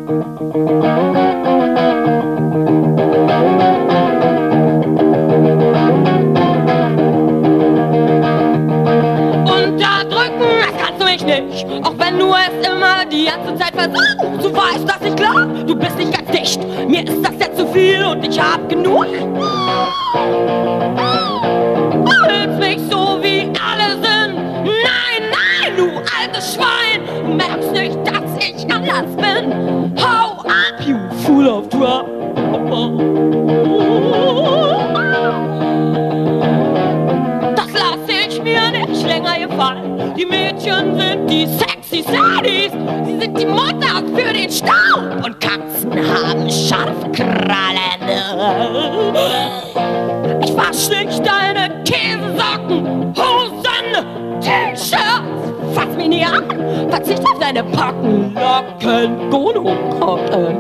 Unterdrücken, das kannst du mich nicht. Auch wenn du es immer die ganze Zeit versuchst. Du weißt, dass ich glaub, du bist nicht ganz dicht. Mir ist das jetzt zu viel und ich hab genug. Du willst mich so wie alle sind. Nein, nein, du altes Schwein. Du merkst nicht, dass ich anders bin. Hau ab, you fool of trouble. Das lass ich mir nicht länger gefallen. Die Mädchen sind die sexy Saddies. Sie sind die Mutter für den Staub. Und Katzen haben scharfe Krallen. Ich wasch nicht deine Käsesocken, Hosen, T-Shirts. Fass mich nie an, verzicht auf deine Pockenlocken, Gonokokken.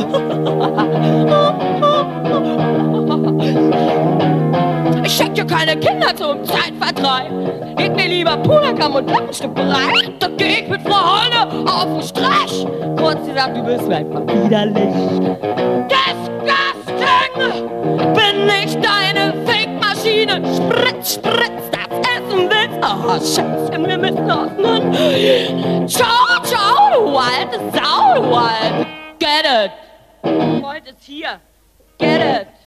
Ich schenk dir keine Kinder zum Zeitvertreib. Leg mir lieber Puderkamm und Plattenstück bereit. Dann geh ich mit Frau Holle auf den Strich. Kurz gesagt, du bist mir einfach widerlich. Disgusting! Bin ich deine Fake-Maschine? Spritz, spritz, das Essen willst. Oh, Schätzchen, wir müssen aus Mund. Ciao, ciao, du alte Sau, du alte. Get it! Gold ist hier. Get it!